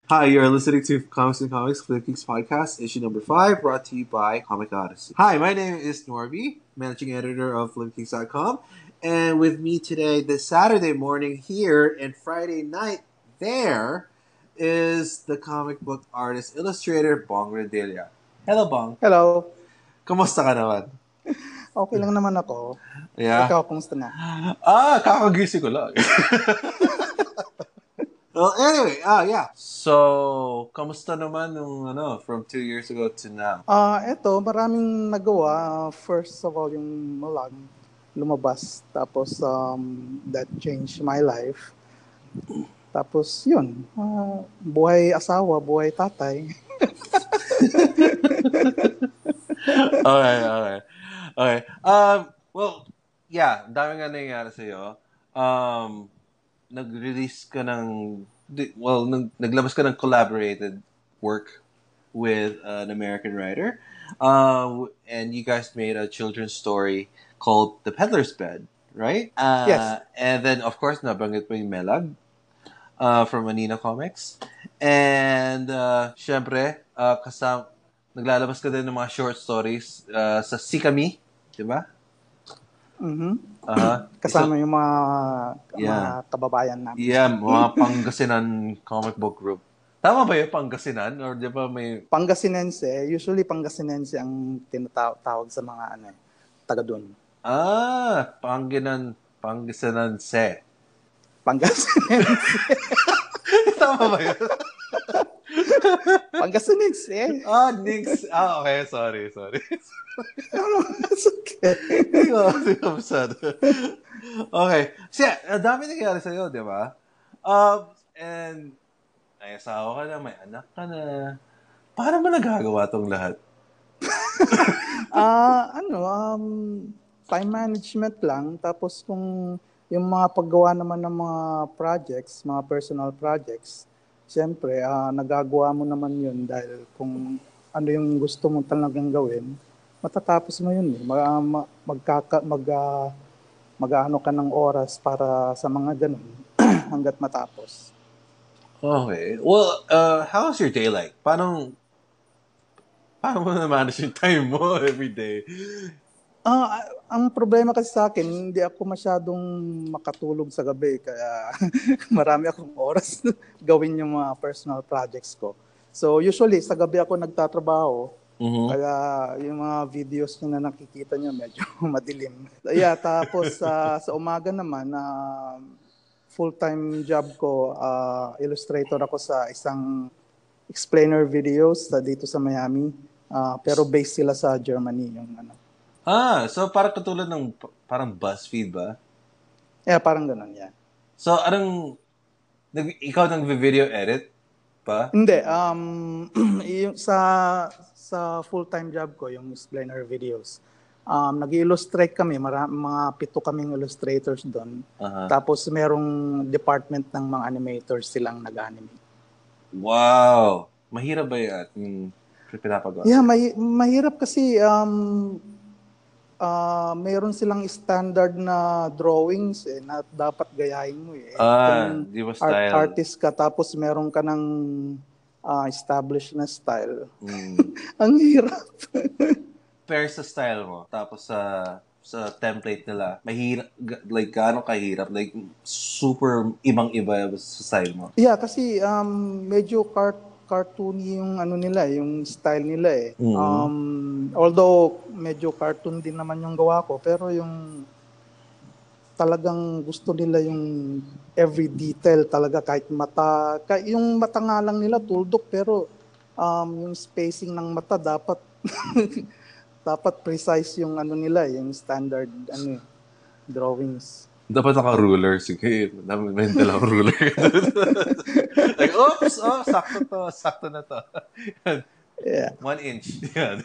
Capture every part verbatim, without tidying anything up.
Hi, you're listening to Comics and Comics, Click Geeks Podcast, issue number five, brought to you by Comic Odyssey. Hi, my name is Norby, managing editor of Flip Geeks dot com, and with me today, this Saturday morning here and Friday night there, is the comic book artist, illustrator, Bong Redelia. Hello, Bong. Hello. Kamusta ka naman? Okay lang naman ako. Yeah. Ikaw, kumusta na? Ah, kakagising ko lang. Well, anyway, ah, yeah. So, kamusta naman nung ano, from two years ago to now? Ah, uh, eto, maraming nagawa. First of all, yung Malag lumabas. Tapos, um, that changed my life. Tapos, yun. Uh, buhay asawa, buhay tatay. okay, okay. Okay. Um, well, yeah, dami nga nangyayari sa'yo. Um, nag-release ka ng, well, nag, naglabas ka ng collaborated work with uh, an American writer. Uh, and you guys made a children's story called The Peddler's Bed, right? Uh, Yes. And then, of course, nabanggit mo yung Melag uh, from Manina Comics. And, uh, syempre, uh, kasam naglalabas ka din ng mga short stories uh, sa Sikami, di ba? Mm-hmm. Uh-huh. Kasama so, yung mga, yeah. mga kababayan namin. Yeah, mga Pangasinan comic book group. Tama ba yung Pangasinan? Or di ba may... Pangasinense. Usually, Pangasinense ang tinatawag sa mga ano, taga doon. Ah, Panginan, Pangasinense. Pangasinense. Tama ba yun? Pangasinense. Ah, Nix. Ah, okay. Sorry, sorry. No, it's okay. Hindi ko, hindi ko masyado. Okay. So, yeah, ang dami nangyari sa'yo, di ba? Um, and, may asawa ka na, may anak ka na. Paano mo nagagawa tong lahat? Ah, uh, ano, um, time management lang. Tapos kung yung mga paggawa naman ng mga projects, mga personal projects, siyempre, uh, nagagawa mo naman yun dahil kung ano yung gusto mo talagang gawin, matatapos mo yun. Eh. Mag, magkaka, mag, uh, mag-ano ka ng oras para sa mga ganun hanggat matapos. Okay. Well, uh, how's your day like? Paano, paano mo na-manage yung time mo every day? Uh, ang problema kasi sa akin, hindi ako masyadong makatulog sa gabi. Kaya marami akong oras gawin yung mga personal projects ko. So usually, sa gabi ako nagtatrabaho. Mm-hmm. Kaya yung mga videos nyo na nakikita nyo, medyo madilim. Yeah, tapos uh, sa umaga naman, uh, full-time job ko, uh, illustrator ako sa isang explainer videos uh, dito sa Miami. Uh, pero based sila sa Germany. Yung ano. Ah, so parang katulad ng parang BuzzFeed ba? Yeah, parang ganun, yeah. So, anong, nag, ikaw nag-video edit pa? Hindi, um, yung sa sa full-time job ko, yung explainer videos, um, nag-illustrate kami, mara- mga pito kaming illustrators doon. Uh-huh. Tapos merong department ng mga animators silang nag-animate. Wow! Mahirap ba yan? Yung pinapagawa? Yeah, may, mahirap kasi um, uh, mayroon silang standard na drawings eh, na dapat gayahin mo eh. Ah, kung di ba style? Art, artist ka, tapos meron ka ng uh, established na style. Mm. Ang hirap. Pero sa style mo, tapos sa sa template nila, mahirap, like, gaano kahirap? Like, super ibang-iba sa style mo? Yeah, kasi um, medyo cart cartoony yung ano nila, yung style nila eh. Mm-hmm. Um, although medyo cartoon din naman yung gawa ko, pero yung talagang gusto nila yung every detail talaga, kahit mata, kahit yung mata nga lang nila tuldok, pero um, yung spacing ng mata dapat dapat precise yung ano nila, yung standard ano drawings. Dapat naka-ruler. Sige, may dalang ruler. Like, oops, oh, sakto to, sakto na to. Yeah. One inch. Yan.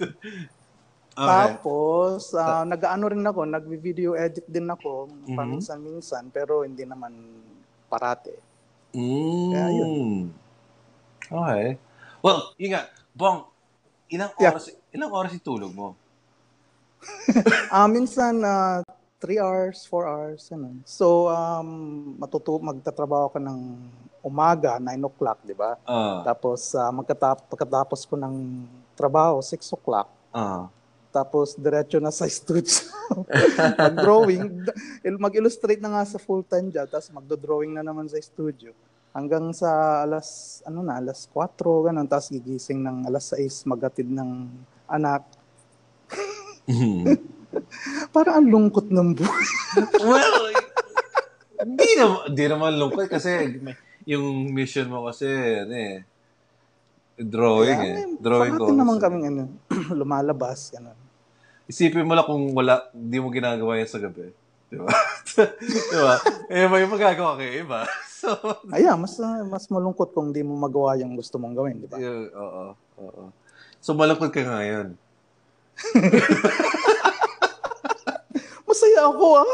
Okay. Tapos, uh, nag-ano rin ako, nag-video edit din ako, mm-hmm. paminsan-minsan, pero hindi naman parate. Mm. Kaya yun. Okay. Well, yun nga, Bong, ilang oras, yeah. ilang oras itulog mo? uh, minsan, uh, three hours, four hours, ano. So, um, matutu magtatrabaho ka ng umaga, nine o'clock, di ba? Ah. Tapos uh, magkatap- pagkatapos ko ng trabaho, six o'clock. Ah. Tapos diretso na sa studio. Mag-drawing, mag-illustrate na nga sa full-time job, tapos magdo-drawing na naman sa studio. Hanggang sa alas, ano na, alas kwatro, ganun, tapos gigising ng alas sais, magatid ng anak. Parang ang lungkot ng buhay. Well, Hindi naman, di naman lungkot kasi yung mission mo kasi, ano eh, drawing Kaya, eh. may, Drawing parating comics. naman Eh. kaming ano, lumalabas. Ganun. Isipin mo lang kung wala, hindi mo ginagawa yan sa gabi. Di ba? Di ba? Eh, may magagawa kayo iba. So, Ayan, mas, mas malungkot kung di mo magawa yung gusto mong gawin, di ba? yeah, oo, oo. So, malungkot ka ngayon. Masaya ako ah.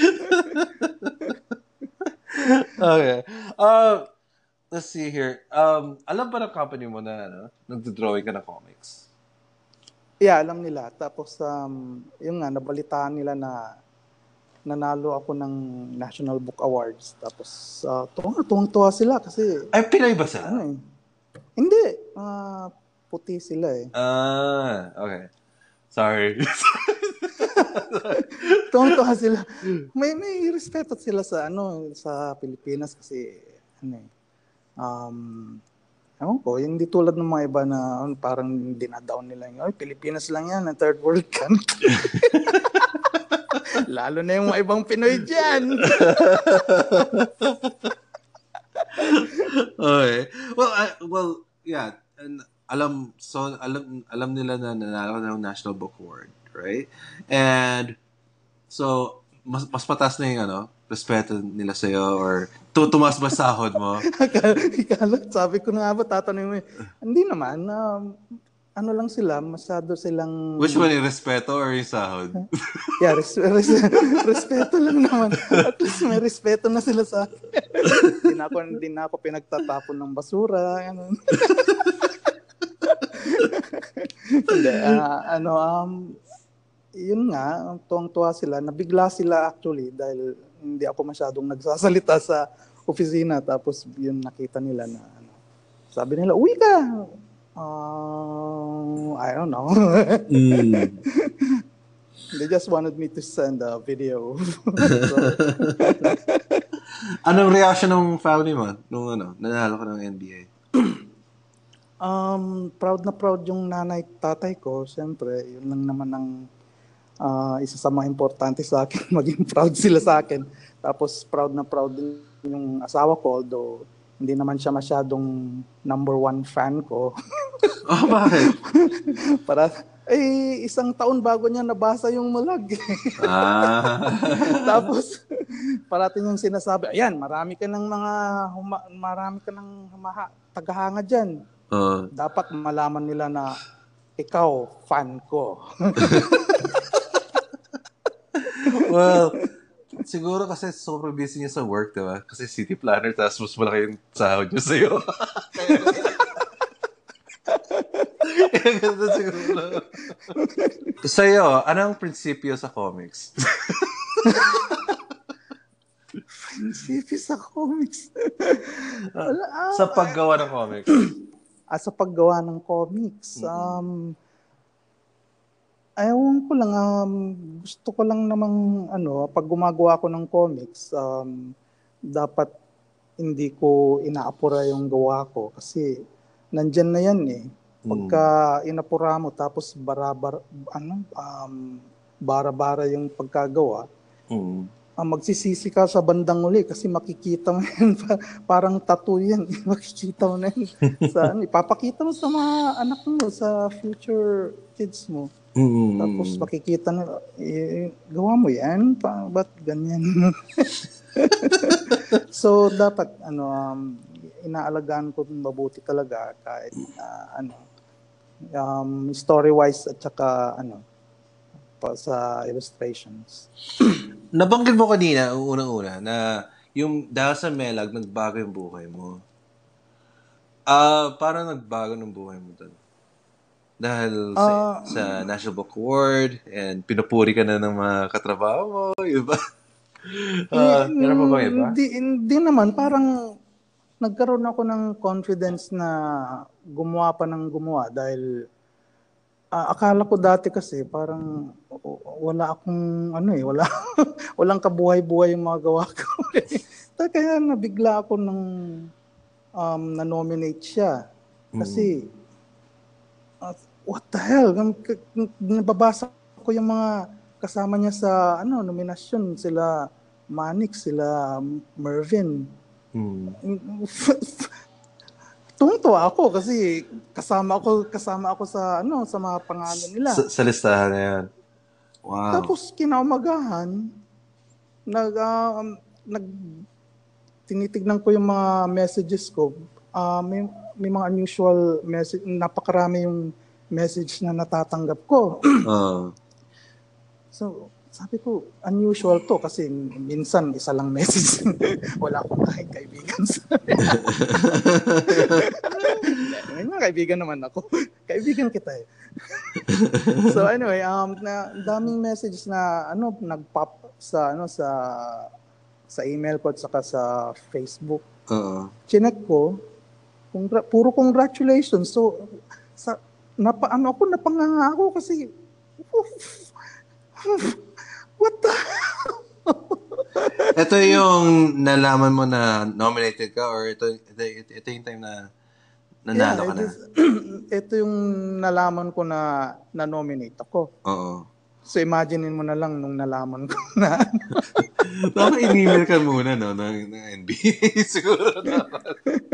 Okay. Uh, let's see here. Um, alam ba ng company mo na ano, nagdo-drawing ka ng comics? Yeah, alam nila. Tapos, um, yung nga, nabalitaan nila na nanalo ako ng National Book Awards. Tapos, uh, tuwang, tuwang-tuwa sila kasi... Ay, Pinoy ba sila? Ano eh? Hindi. Uh, puti sila eh. Ah, okay. Sorry. Tuwang-tuwa sila. May may respeto sila sa ano sa Pilipinas kasi ano eh. Um, ewan ko, hindi tulad ng mga iba na um, parang dinadown nila yung, ay, Pilipinas lang yan, na third world country. Lalo na yung mga ibang Pinoy dyan. Okay. Well, I, well, yeah. And alam, so, alam, alam nila na nanalo ng National Book Award, right? And, so, mas, mas patas na yung, ano, respeto nila sa'yo or tutumas ba sahod mo? Ikala, sabi ko na nga ba, tatanungin mo, hindi naman, um, ano lang sila, masyado silang... Which one, yung respeto or yung sahod? Yeah, res- res- respeto lang naman. At least may respeto na sila sa akin. Hindi na ako, hindi na ako pinagtatapon ng basura. Ano. Hindi, uh, ano, um, yun nga, tuwang-tuwa sila. Nabigla sila actually dahil hindi ako masyadong nagsasalita sa opisina. Tapos yun nakita nila na, ano, sabi nila, uwi ka! Uh, I don't know. mm. They just wanted me to send a video. So, anong reaction ng family mo nung ano, nanalo ka ng N B A? um, proud na proud yung nanay tatay ko. Siyempre, yun lang naman ang uh, isa sa mga importante sa akin. Maging proud sila sa akin. Tapos proud na proud din yung asawa ko, although hindi naman siya masyadong number one fan ko. Oh, bakit? Para, eh, isang taon bago niya nabasa yung malag. Ah. Tapos, parating yung sinasabi, ayan, marami ka ng mga, huma- marami ka ng humaha- tagahanga dyan. Uh. Dapat malaman nila na ikaw, fan ko. Well, siguro kasi sobrang busy niya sa work, diba? Kasi city planner, tapos mas malaki yung sahod niya sa'yo. Kaya ganda siguro. Sa'yo, anong prinsipyo sa comics? Prinsipyo sa comics? Wala, ah, sa paggawa ng comics? Ah, sa paggawa ng comics, um, ayaw ko lang, um, gusto ko lang namang, ano, pag gumagawa ko ng comics, um, dapat hindi ko inaapura yung gawa ko kasi nandyan na yan eh. Pagka inapura mo tapos barabar, ano, um, bara-bara yung pagkagawa, mm. uh, magsisisi ka sa bandang uli kasi makikita mo yan, parang tattoo yan, makikita mo na yan. Sa, ano, ipapakita mo sa mga anak mo, sa future kids mo. Mm. Tapos makikita nila, eh, gawa mo yan? Pa, ba't ganyan? So, dapat, ano, um, inaalagaan ko mabuti talaga kahit, uh, ano, um, story-wise at saka, ano, pa, sa illustrations. Nabanggit mo kanina, unang-una, na yung dahil sa Melag, nagbago yung buhay mo. Ah, uh, parang nagbago ng buhay mo doon. Dahil sa, uh, sa National Book Award and pinupuri ka na ng mga katrabaho mo, yun ba? Uh, meron pa ba iba? Hindi, hindi naman, parang nagkaroon ako ng confidence na gumawa pa ng gumawa dahil ah, akala ko dati kasi parang w- wala akong ano eh, wala walang kabuhay-buhay yung mga gawa ko. Kaya nabigla ako nung um, na-nominate siya. Kasi uh, what the hell? Ang- k- k- Nababasa ko yung mga kasama niya sa ano nominasyon, sila Manik, sila Mervin. Mm. Tungtuwa ako kasi kasama ako kasama ako sa ano sa mga pangalan nila. Sa, sa listahan na yan. Wow. Tapos kinaumagahan nag um, nag tinitignan ko yung mga messages ko. Ah, may may mga unusual message, napakarami yung message na natatanggap ko. Uh, So, sabi ko, unusual to kasi minsan isa lang message. Wala akong kahit kaibigan sa may mga kaibigan naman ako. Kaibigan kita eh. So anyway, um na daming message na ano nag-pop sa ano sa sa email ko at saka sa Facebook. uh, Chinek ko, congra- puro congratulations. So sa napa ano ako napanganga ako kasi what the ito yung nalaman mo na nominated ka or ito, ito, ito, ito yung time na nanalo yeah, ka na? it is- ito yung nalaman ko na na-nominate ako. Oo. So imaginein mo na lang nung nalaman ko na Baka in-email ka muna, no, ng, ng N B A. Siguro dapat.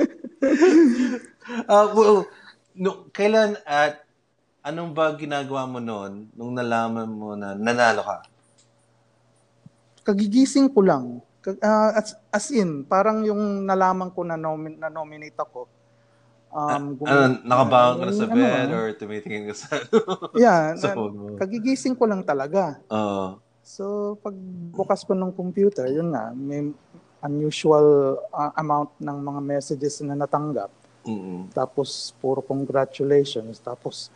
uh, well, no, kailan at anong ba ginagawa mo noon nung nalaman mo na nanalo ka? kagigising ko lang. Kag- ah, as, as in, parang yung nalaman ko na, nomin, na nominate ako. Um, gum- Ano, nakabangon ka na sa ano, bed ah, or tumitingin ka sa, yeah, sa na- phone mo? kagigising ko lang talaga. Oo. So, pag bukas ko ng computer, yun nga, may unusual ah, amount ng mga messages na natanggap. Mm-mm. Tapos, puro congratulations. Tapos,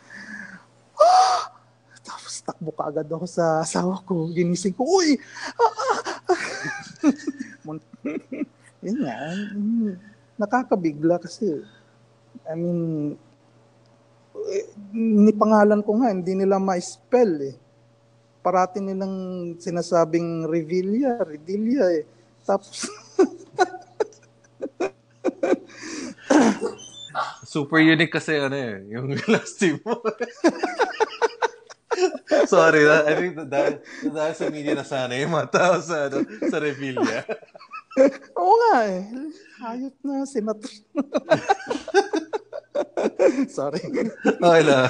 tapos takbo ka agad ako sa asawa ko. Ginising ko, uy! Ah, ah, ah." Mun- Yun nga, mm, nakakabigla kasi, I mean, eh, ni pangalan ko nga, hindi nila ma-spell eh. Parati nilang sinasabing Revilla, Revilla eh. Tapos, Super unique kasi ano eh, yung last team mo. Sorry, I think that dahil, dahil sa media na sana yung mga tao sa, ano, sa Revilla. oo nga eh, hayop na senator. Sorry. Okay lang.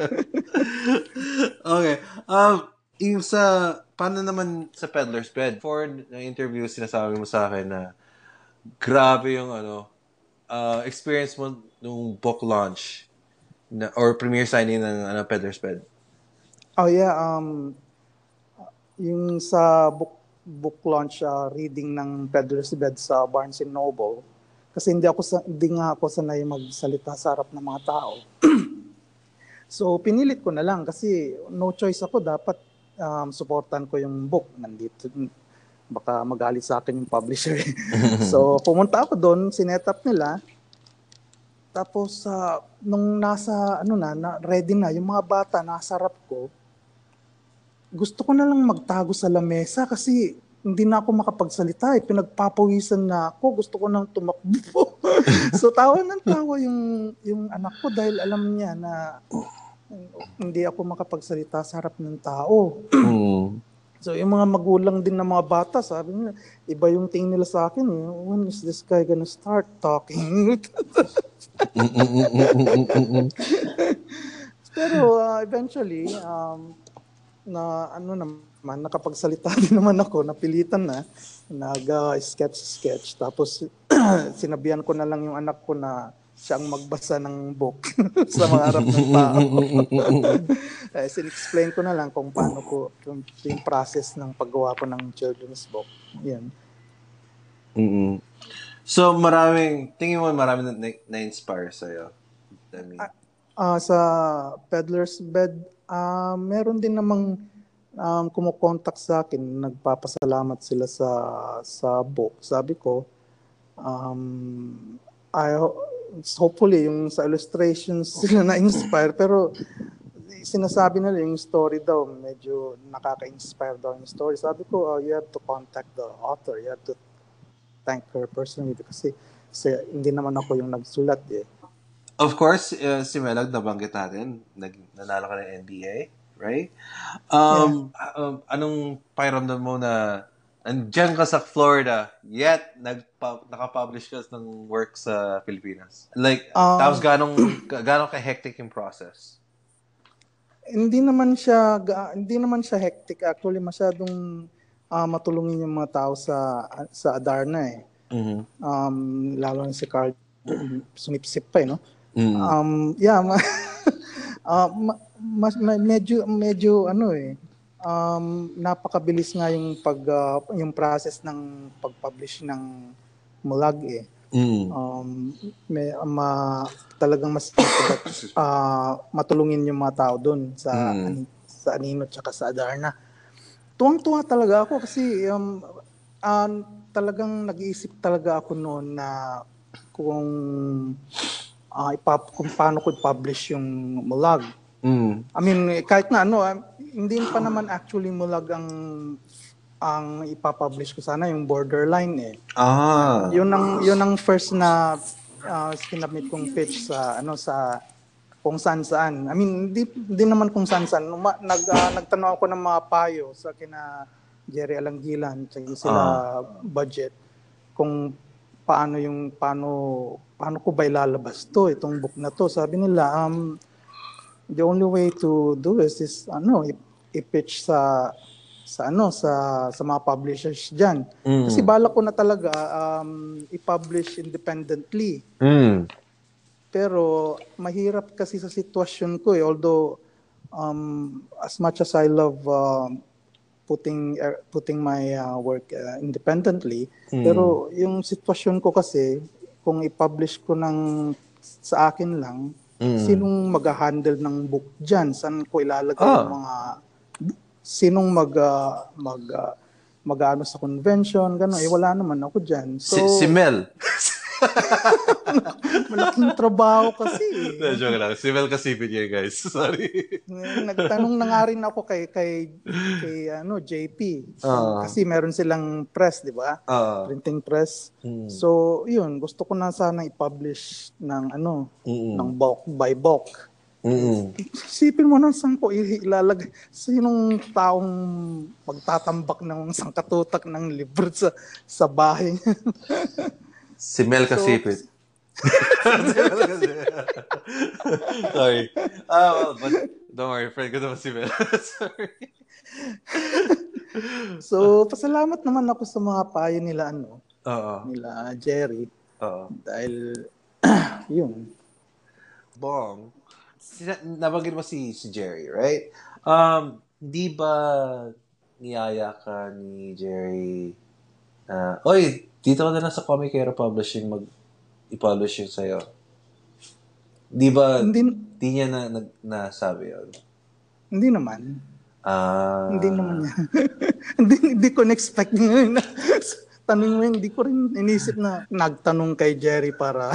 Okay. Um, yung sa, paano naman sa Peddler's Bed? For the interview, sinasabi mo sa akin na grabe yung ano, uh, experience mo nung book launch na, or premiere signing ng ano, Peddler's Bed. Oh yeah, um, yung sa book book launch uh, reading ng Peddler's Bed sa Barnes and Noble, kasi hindi ako sa, hindi nga ako sanay magsalita sa harap ng mga tao. So pinilit ko na lang kasi no choice ako, dapat um, supportan ko yung book. Nandito baka magalit sa akin yung publisher. So pumunta ako doon, sinet up nila. Tapos uh, nung nasa ano na, na ready na yung mga bata nasa harap ko, gusto ko na lang magtago sa lamesa kasi hindi na ako makapagsalita eh. Pinagpapawisan na ako. Gusto ko nang tumakbo. So tawa ng tawa yung, yung anak ko dahil alam niya na hindi ako makapagsalita sa harap ng tao. Mm. So yung mga magulang din ng mga bata, sabi nila, iba yung tingin nila sa akin eh. When is this guy gonna start talking? Pero uh, eventually, um, na ano naman, nakapagsalita din naman ako, napilitan na, nag-sketch-sketch. Tapos sinabihan ko na lang yung anak ko na siyang magbasa ng book sa mga harap ng tao. eh, sin-explain ko na lang kung paano ko, yung, yung process ng paggawa ko ng children's book. Yan. Mm-mm. So, maraming, tingin mo maraming na, na-inspire sa'yo? I mean, Uh, sa Peddler's Bed, uh, meron din namang um, kumukontak sa akin, nagpapasalamat sila sa sa book. Sabi ko, um, I, hopefully, yung sa illustrations sila na-inspire, pero sinasabi nila yung story daw, medyo nakaka-inspire daw yung story. Sabi ko, oh, you have to contact the author, you have to thank her personally kasi, kasi hindi naman ako yung nagsulat eh. Of course, uh, si Melag, nabanggit natin, nag, nanalo ka ng N B A, right? Um, yeah. um, anong pakiramdam mo na andyan ka sa Florida, yet nagpa, nakapublish ka ng work sa Pilipinas? Like, um, tapos ganong, ganong ka-hectic yung process? Hindi naman siya, hindi naman siya hectic. Actually, masyadong uh, matulungin yung mga tao sa sa Adarna eh. Mm-hmm. Um, lalo na si Carl, sumipsip pa eh, no? Mm. Um, yeah, ma- uh, ma- ma- medyo medyo ano eh um, napakabilis nga yung pag uh, yung process ng pag-publish ng Mulag eh. Mm. Um, may ma, talagang mas uh, matulungin yung mga tao doon sa Mm. an, sa Anino at sa Adarna. Tuwang-tuwa talaga ako kasi um, uh, talagang nag-iisip talaga ako noon na kung Uh, ipap- kung paano ko i-publish yung Mulag. Mm. I mean, kahit na ano, uh, hindi pa naman actually Mulag ang ang ipapublish ko sana, yung Borderline eh. Ah. Yun ang yun ang first na uh, sinabmit kong pitch sa ano sa kung saan-saan. I mean, hindi, hindi naman kung saan-saan. Ma, nag, uh, nagtanong ako ng mga payo sa kina Jerry Alanggilan, sa sila Ah. budget kung paano yung paano paano ko ba ilalabas to itong book na to. Sabi nila um the only way to do this is ano i-pitch sa sa ano sa sa mga publishers diyan. Mm. Kasi balak ko na talaga um i-publish independently. Mm. Pero mahirap kasi sa sitwasyon ko eh, although um as much as I love uh, putting uh, putting my uh, work uh, independently, mm. pero yung sitwasyon ko kasi kung i-publish ko ng sa akin lang, mm. sinong mag-handle ng book diyan? Saan ko ilalagay oh. yung mga sinong mag uh, mag uh, mag-ano sa convention, gano'n, eh wala naman ako diyan. So si, si Mel. Malaking trabaho kasi. No, joke lang. Si Mel Casipin yun, guys. Sorry. Nagtanong na nga rin ako kay kay kay ano J P. Uh, kasi meron silang press, 'di ba? Uh, Printing press. Hmm. So, 'yun, gusto ko na sana i-publish ng ano, mm-mm. ng bulk by bulk. Mm. Isipin mo na saan ko ilalagay. Sinong taong magtatambak ng sangkatutak ng libro sa sa bahay. Si Mel Casipin. So, Sorry. Ah, well, but don't worry, friend ko naman si Mel. Sorry. So, pasalamat naman ako sa mga payo nila, ano, uh-uh. nila Jerry. Uh-uh. Dahil, yun. Bong, nabanggit mo si, si Jerry, right? Um, di ba niyaya ka ni Jerry na, uh, oy, dito ka na lang sa Comic Hero Publishing mag i-publish yun sa'yo. Di ba, hindi, di niya na, na, nasabi yun? Hindi naman. Ah. Hindi naman niya. hindi, hindi ko na-expect ngayon. Tanong mo, hindi ko rin inisip na nagtanong kay Jerry para...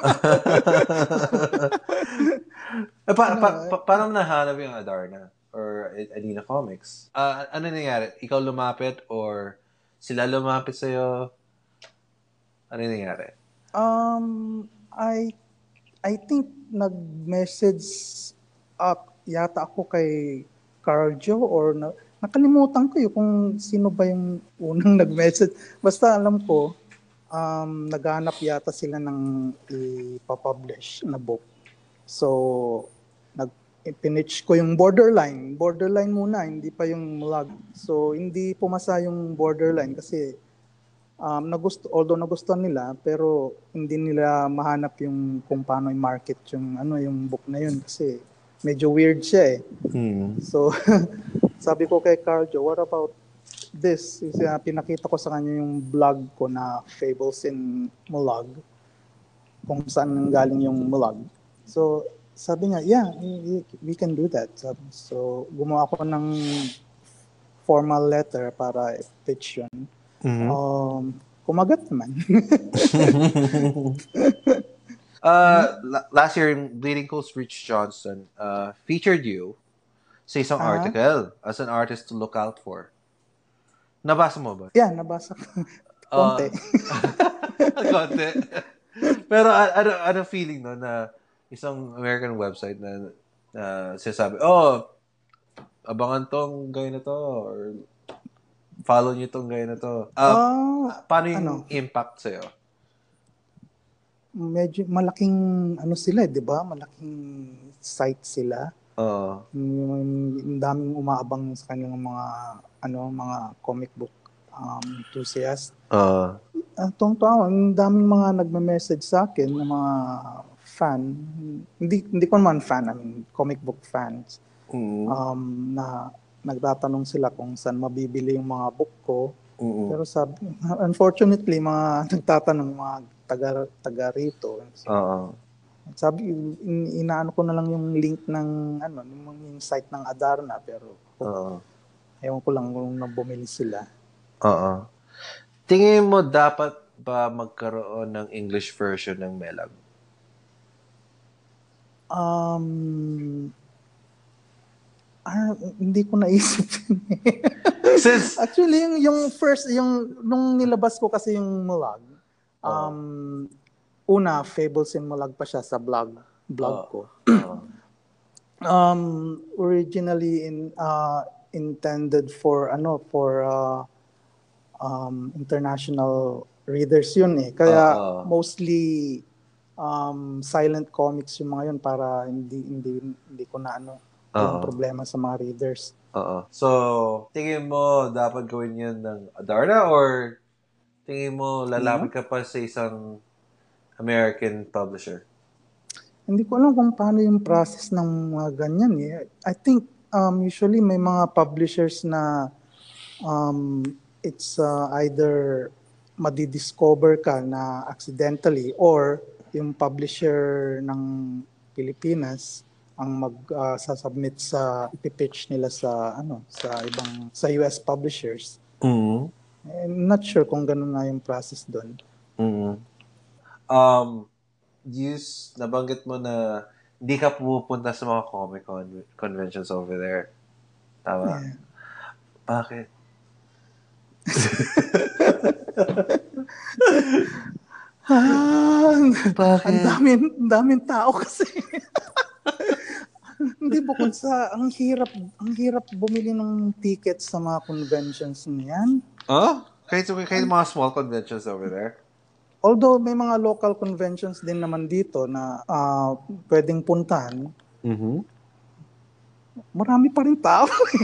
eh, pa, pa, pa, paano nahanap yung Adarna? Or Alina Comics? Uh, ano nangyari? Ikaw lumapit or sila lumapit sa'yo? Ano nangyari? Um, I I think nag-message up yata ako kay Carl Joe or na, nakalimutan ko yung kung sino ba yung unang nag-message. Basta alam ko, um, naghanap yata sila ng ipapublish na book. So, nag-pinitch ko yung Borderline. Borderline muna, hindi pa yung Mulag. So, hindi pumasa yung Borderline kasi Um, nagusto, although nagustuhan nila, pero hindi nila mahanap yung kung paano i-market yung ano yung book na yun kasi medyo weird siya eh. Hmm. So sabi ko kay Carl Joe, what about this? Kasi uh, pinakita ko sa kanya yung blog ko na Fables in Mulag, kung saan galing yung Mulag. So sabi niya, yeah, we, we can do that. So gumawa ko ng formal letter para pitch yun. Mm-hmm. Um, kumagat naman. Uh, la- last year, Bleeding Coast, Rich Johnson uh, featured you sa isang Ah, article as an artist to look out for. Nabasa mo ba? yeah, nabasa ko. Konti. Uh, konti. Pero a- ano, ano feeling no na isang American website na na sinasabi, oh, abangan tong guy na to or follow niyo tong guy na to. Uh, Ah, paano yung ano, impact sa'yo? medyo malaking ano sila, 'di ba? Malaking site sila. Oo. Yung daming umaabang sa kanilang mga ano, mga comic book um, enthusiast. Oo. Ang tungtong, ang daming mga nagme-message sa akin ng mga fan. Hindi hindi ko naman fan, I mean, comic book fans. Mm. Um, na nagtatanong sila kung saan mabibili yung mga book ko. Mm. Pero sabi, unfortunately, mga nagtatanong mga taga taga rito. Oo. Sabi, in, inaano ko na lang yung link ng ano, yung, yung site ng Adarna, pero Oo. ewan ko lang kung nang bumili sila. Oo. Tingin mo dapat ba magkaroon ng English version ng Melag? Um, ah, hindi ko naisip. Since Actually, yung, yung first, yung, nung nilabas ko kasi yung Mulag, Oo. um, una, Fables in Mulag pa siya sa blog, blog Oo. ko. Oo. Um, originally in, uh, intended for, ano, for, uh, um, international readers yun eh. Kaya Oo. mostly um, silent comics yung mga yun para hindi hindi hindi ko na ano walang Oo. problema sa mga readers. Oo. So, tingin mo dapat gawin yun ng Adarna or tingin mo lalapit ka pa sa isang American publisher? Hindi ko alam kung paano yung process ng mga ganyan eh. I think um, usually may mga publishers na um, it's uh, either madidiscover ka na accidentally or yung publisher ng Pilipinas ang mag uh, sasubmit sa ipipitch nila sa ano sa ibang sa U S publishers. Mm. I'm not sure kung ganun nga yung process doon. Mm. Um, Yus, nabanggit mo na hindi ka pupunta sa mga comic con- conventions over there. Tama? Yeah. Bakit? Ah, Bakit? ang daming, ang daming tao kasi. Hindi bukod sa ang hirap, ang hirap bumili ng tickets sa mga conventions niyan. Oh? Kahit, kahit mga small conventions over there? Although may mga local conventions din naman dito na uh, pwedeng puntahan, Mm-hmm. marami pa rin tao.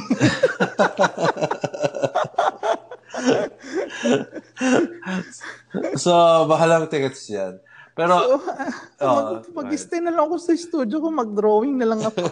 So, bahalang tickets yan. Pero, so, uh, mag, oh, mag-stay na lang ako sa studio ko, mag-drawing na lang ako.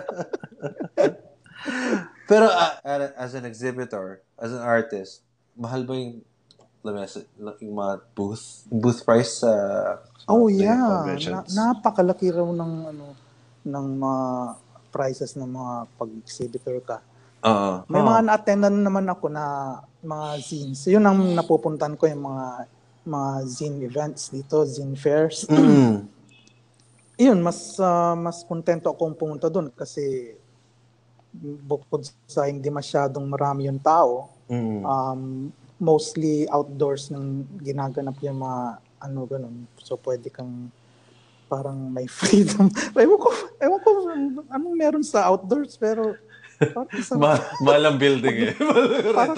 Pero, uh, as an exhibitor, as an artist, mahal ba yung lamesa, yung mga booth, booth price sa uh, Oh yeah, conventions? na, napakalaki raw ng ano ng mga prices ng mga pag-exhibitor ka. Oo. May Oh. mga na-attendan naman ako na mga zines. Yun ang napupuntan ko yung mga mga zine events dito, zine fairs. Mm. Yun, mas uh, mas kontento akong pumunta doon kasi bukod sa hindi masyadong marami yung tao, Mm. um, mostly outdoors ng ginaganap yung mga ano ganun. So pwede kang parang may freedom. ewan ko, ewan ko anong meron sa outdoors pero parang sa, Ma- malang building eh. parang,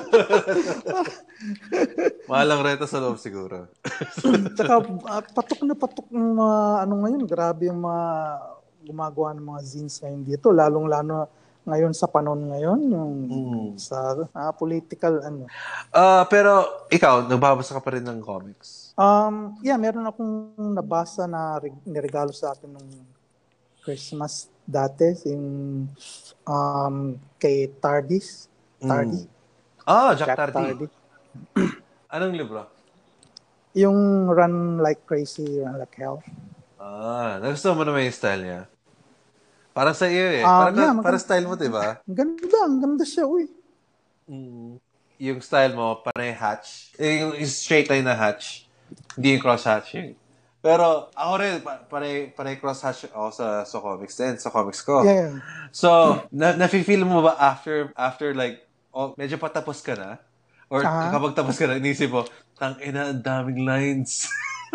Malang reta sa loob siguro. tsaka uh, patok na patok ng mga ano ngayon, grabe yung mga gumagawa ng mga zines ngayon dito, lalong-lalo ngayon sa panahon ngayon, yung Mm. sa uh, political ano. Uh, pero ikaw, nagbabasa ka pa rin ng comics? Um, yeah, meron akong nabasa na re- niregalo sa akin nung Christmas dati, yung um, kay Tardis. Tardy. Mm. Ah, Jack, Jack Tardy. Tardy. Anong libro? Yung Run Like Crazy, Run Like Hell. Ah, nagustuhan mo naman yung style niya? Parang sa iyo eh. Um, Parang, yeah, parang maganda, style mo, diba? ang ganda, ang ganda siya, uy. Mm. Yung style mo, parang yung hatch. Eh, yung, yung straight line na hatch. Hindi yung cross hatch. Yung Pero ako rin, pa- pare, pare cross-hatch ako sa, sa comics din, sa comics ko. Yeah. So, na, nafe-feel mo ba after, after like, oh, medyo patapos ka na? Or Ah, kapag tapos ka na, inisip mo, tang ina, ang daming lines.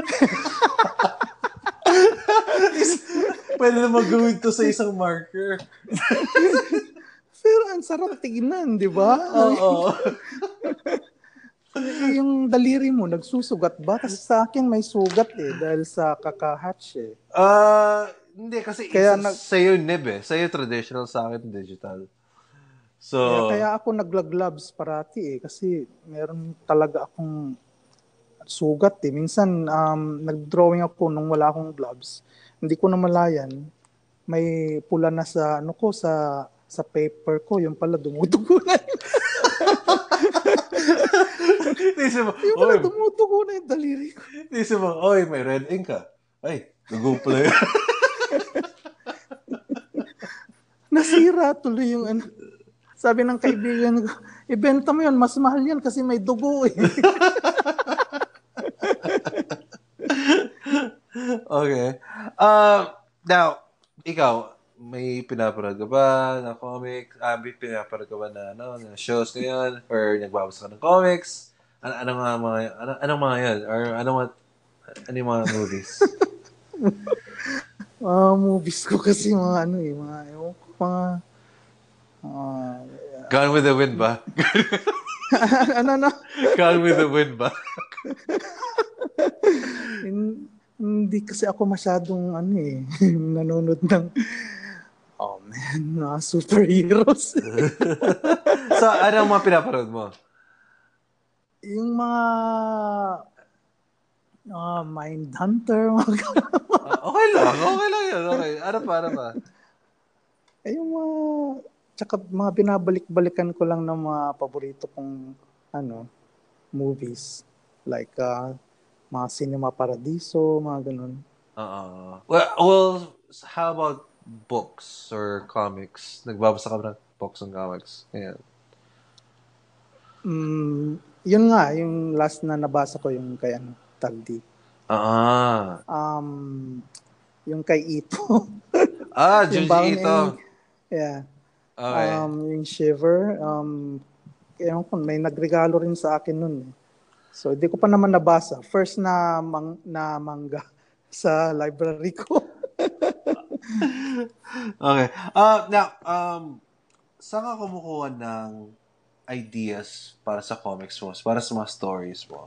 Is, pwede na mag-gawin to sa isang marker. pero ang sarap tignan, di ba? Oo. Y- yung daliri mo, nagsusugat ba? Kasi sa akin may sugat eh, dahil sa kakahatch eh. Ah, hindi kasi Kaya isa nag sa'yo nib eh. Sa'yo traditional, sa akin digital. So, kaya, kaya ako nagla-gloves parati eh, kasi meron talaga akong sugat eh. Minsan, um, nag-drawing ako nung wala akong gloves. Hindi ko namalayan, may pula na sa, ano ko, sa sa paper ko, yung pala dumudugo na. isip mo, Yung pala oy, dumudugo na yung daliri ko. isip mo, oy, may red ink ka. Ay, dugo pala yun. Nasira tuloy yung ano. Sabi ng kaibigan ko, ibenta mo yun, mas mahal yan kasi may dugo eh. Okay. Um, now, ikaw, may pinapanood ka ba na comics? Ah, may pinapanood ka ba na, ano, na shows ngayon? Or nagbabasa ka ng comics? Ano, ano mga mga, ano, anong mga yan? Or ano mga, ano yung mga movies? Ah, movies ko kasi mga ano eh, mga, ewan ko, mga, ah, Gone with the Wind ba? ano na, Gone with the Wind ba? hin- hindi kasi ako masyadong ano eh, nanonood ng, oh man, mga superheroes. So, ano ang mga pinapanood mo? Yung mga, ah, Mindhunter, mga ganun. Ah, okay lang. Okay lang yun. Okay. Ano pa, ano pa? Eh, yung mga, tsaka mga binabalik-balikan ko lang ng mga paborito kong, ano, movies. Like, ah, mga Cinema Paradiso, mga ganun. Uh, well, well, how about books or comics? Nagbabasa ka ba ng books and comics? Ayan. Mm, yun nga, yung last na nabasa ko, yung kay, ano, Tagdi. Ah. Um, yung kay Ito. Ah, yung Junji Bawang Ing, Ito. yeah. Okay. Um, yung Shiver, um, ewan ko, may nagregalo rin sa akin nun. eh. So, hindi ko pa naman nabasa. First na, mang, na manga sa library ko. Okay. Uh, now, um, saan ka kumukuha ng ideas para sa comics mo? Para sa mga stories mo?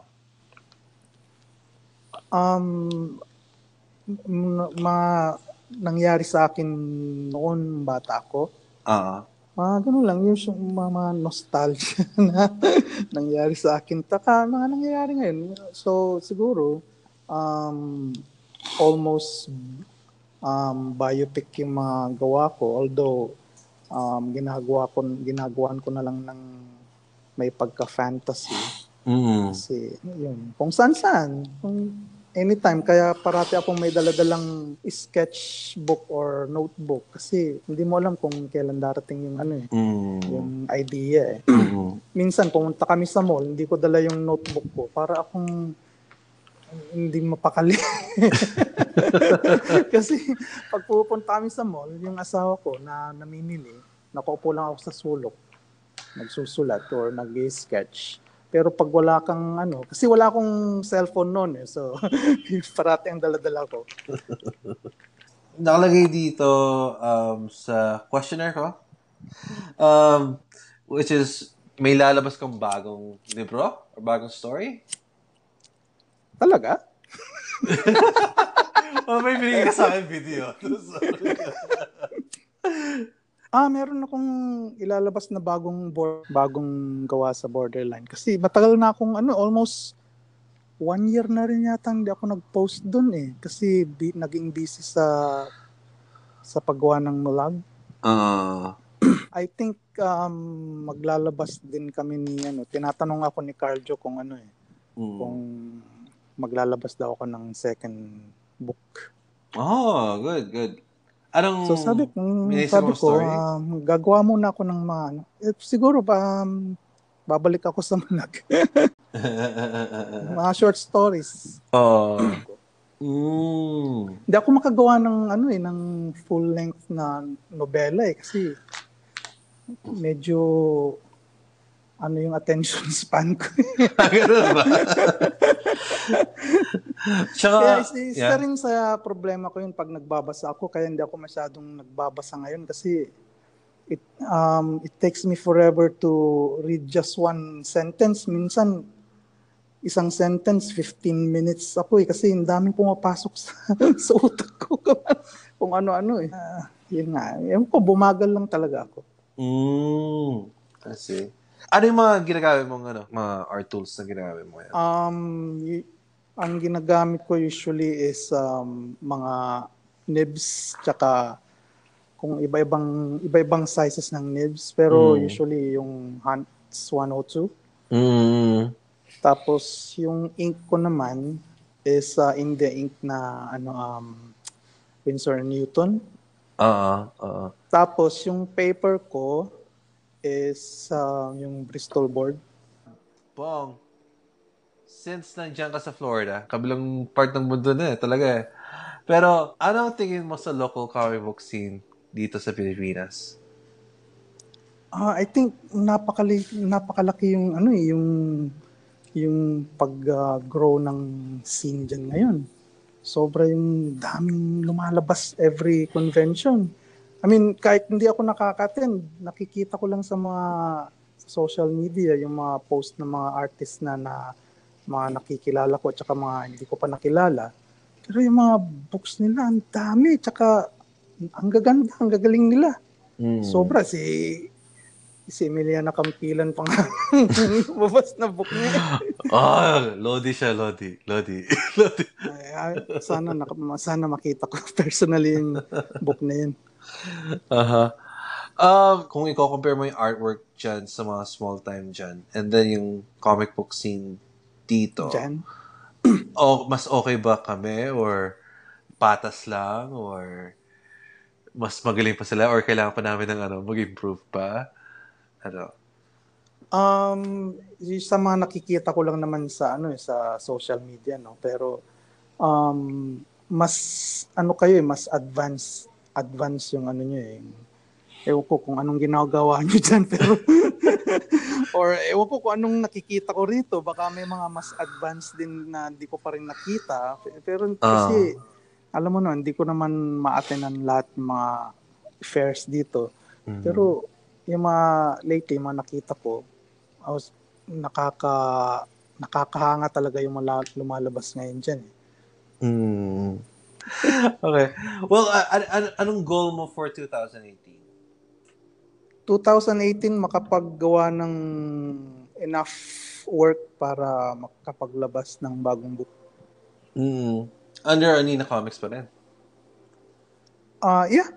um, m- mga nangyari sa akin noon bata ako. Ah. Mga ganun lang, yung su- mga, mga nostalgia na nangyari sa akin. Taka, mga nangyayari ngayon. So, siguro, um, almost um, biopic yung mga gawa ko. Although, um, ginagawa ko, ginagawan ko na lang ng may pagka-fantasy. Mm. Kasi, yun, kung saan-saan. Kung anytime, kaya parati akong may daladalang sketchbook or notebook. Kasi, hindi mo alam kung kailan darating yung ano eh, Mm. yung idea eh. Mm. Minsan, pumunta kami sa mall, hindi ko dala yung notebook ko. Para akong hindi mapakali. Kasi, pag pupunta kami sa mall, yung asawa ko na namimili, nakaupo lang ako sa sulok, nagsusulat or nag-sketch. Pero pag wala kang ano, kasi wala akong cellphone noon eh. So, parati ang dala-dala ko. Nakalagay dito um, sa questionnaire ko, um, which is, may lalabas kang bagong libro or bagong story? Talaga? Oh, may binigay ka sa akin video. Sorry. Ah, meron akong ilalabas na bagong board, bagong gawa sa Borderline. Kasi matagal na akong ano, almost one year na rin yata hindi ako nag-post dun eh. Kasi bi- naging busy sa sa paggawa ng vlog. Uh, I think um, maglalabas din kami ni ano, tinatanong ako ni Carjo kung ano eh, mm. kung maglalabas daw ako ng second book. Oh, good, good. Anong So sabi, mm, binisip sabi mong ko, story? um, gagawa muna ako ng mga ano. Eh, siguro ba um, babalik ako sa manag. Mga short stories. Oh, Mm. Hindi ako makagawa ng ano eh, ng full length na nobela eh kasi medyo ano yung attention span ko. Ganun ba? Tsaka, Kaya isa, isa yeah. rin sa problema ko yun pag nagbabasa ako, kaya hindi ako masyadong nagbabasa ngayon kasi it um it takes me forever to read just one sentence. Minsan isang sentence fifteen minutes ako eh kasi ang daming pumapasok sa, sa utak ko kung ano-ano eh. Uh, yun nga, yun ko bumagal lang talaga ako. Mm. I see. Ano yung mga ginagamit mong ano, mga art tools na ginagamit mo yan? Um, y- ang ginagamit ko usually is um, mga nibs tsaka kung iba-ibang iba-ibang sizes ng nibs pero Mm. usually yung Hunts one oh two. Mm. Tapos yung ink ko naman is uh, India ink na ano um Winsor and Newton. Oo, oo. Tapos yung paper ko is uh, yung Bristol board. Bong, since nandiyan ka sa Florida, kabilang part ng mundo na eh, talaga eh. Pero, ano ang tingin mo sa local comic book scene dito sa Pilipinas? Uh, I think napakalaki, napakalaki yung ano eh, yung yung pag-grow uh, ng scene dyan ngayon. Sobra yung daming lumalabas every convention. I mean, kahit hindi ako nakaka-attend, nakikita ko lang sa mga sa social media, yung mga post ng mga artist na, na mga nakikilala ko at saka mga hindi ko pa nakilala. Pero yung mga books nila, ang dami. Tsaka ang gaganda, ang gagaling nila. Mm. Sobra. Si si Emiliana Campilan pa nga babas na book niya. Ah, Lodi siya, Lodi. Lodi. Lodi. Ay, ay, sana, sana makita ko personally yung book na yun. Aha. Um, kung i-compare mo yung artwork dyan sa mga small time dyan, and then yung comic book scene dito, Dyan? o mas okay ba kami, or patas lang, or mas magaling pa sila, or kailangan pa namin ng ano, mag-improve pa? Ano? Um, sa mga nakikita ko lang naman sa ano sa social media, no, pero um, mas ano kayo eh, mas advanced advanced yung ano niyo eh. Ewan ko kung anong ginagawa niyo diyan pero or ewan ko kung anong nakikita ko rito, baka may mga mas advanced din na hindi ko pa rin nakita, pero kasi uh, alam mo no, hindi ko naman ma-attendan lahat ng mga fairs dito. Mm-hmm. Pero yung mga lately, mga nakita ko, I was, nakaka, nakakahanga talaga yung mga lumalabas ngayon dyan. Mm. Okay. Well, uh, an- an- anong goal mo for twenty eighteen? twenty eighteen, makapaggawa ng enough work para makapaglabas ng bagong book. Mm. Under Anina Comics pa rin? Ah, uh, yeah.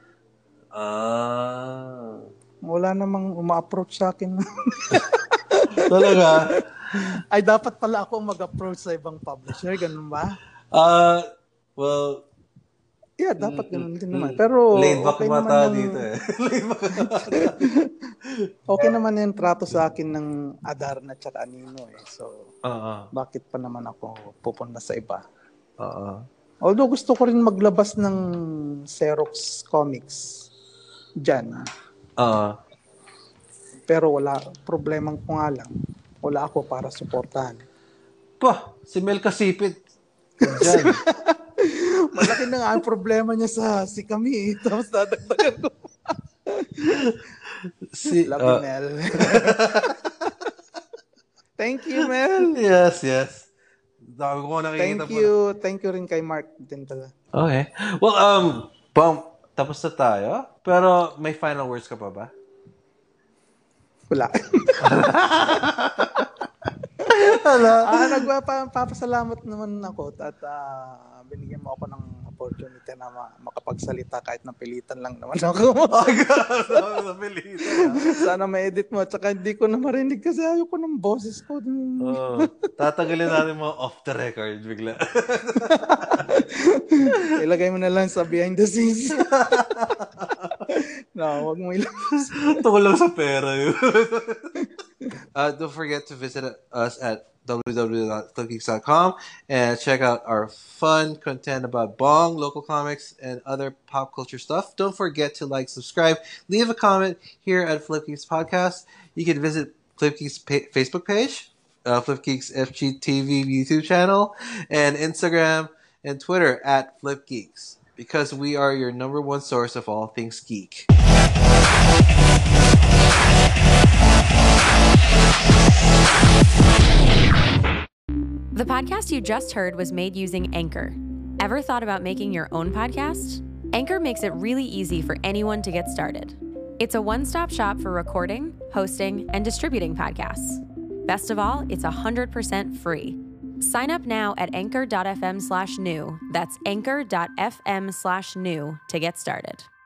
Ah. Wala namang uma-approach sa akin. Talaga? Ay, dapat pala ako mag-approach sa ibang publisher. Ganun ba? Uh, well... Yeah, dapat ganun din naman. Pero laid back okay naman yung... dito eh. Laid back okay naman yung trato sa akin ng Adarna at saka Anino eh. So, uh-huh. bakit pa naman ako pupunta sa iba? Uh-huh. Although gusto ko rin maglabas ng Xerox comics dyan. Uh-huh. Pero wala, problemang ko nga lang, wala ako para suportahan. Pa, si Mel Kasipit. Dyan. Malaki na nga ang problema niya sa si kami. Tapos dadagdagan ko. si, Love uh, you, Mel. Thank you, Mel. Yes, yes. Dami ko nakikita Thank you. Pa. Thank you rin kay Mark din pala. Okay. Well, um, bum, tapos na tayo. Pero may final words ka pa ba? Wala. Wala. Ah, nagpapasalamat naman ako at uh, binigyan mo ako ng opportunity na ma- makapagsalita kahit napilitan lang naman ako. Napilitan. Sana ma-edit mo at saka hindi ko na marinig kasi ayoko ng boses ko. Oh, tatagalin natin mo off the record bigla. Ilagay mo na lang sa behind the scenes. No, wag mo ilabas. Tungkol lang sa pera yun. uh, don't forget to visit us at w w w dot flip geeks dot com and check out our fun content about Bong, local comics, and other pop culture stuff. Don't forget to like, subscribe, leave a comment here at Flip Geeks Podcast. You can visit Flip Geeks pa- Facebook page, uh, Flip Geeks F G T V YouTube channel, and Instagram and Twitter at Flip Geeks, because we are your number one source of all things geek. The podcast you just heard was made using Anchor. Ever thought about making your own podcast? Anchor makes it really easy for anyone to get started. It's a one-stop shop for recording, hosting, and distributing podcasts. Best of all, it's one hundred percent free. Sign up now at anchor dot f m slash new. That's anchor dot f m slash new to get started.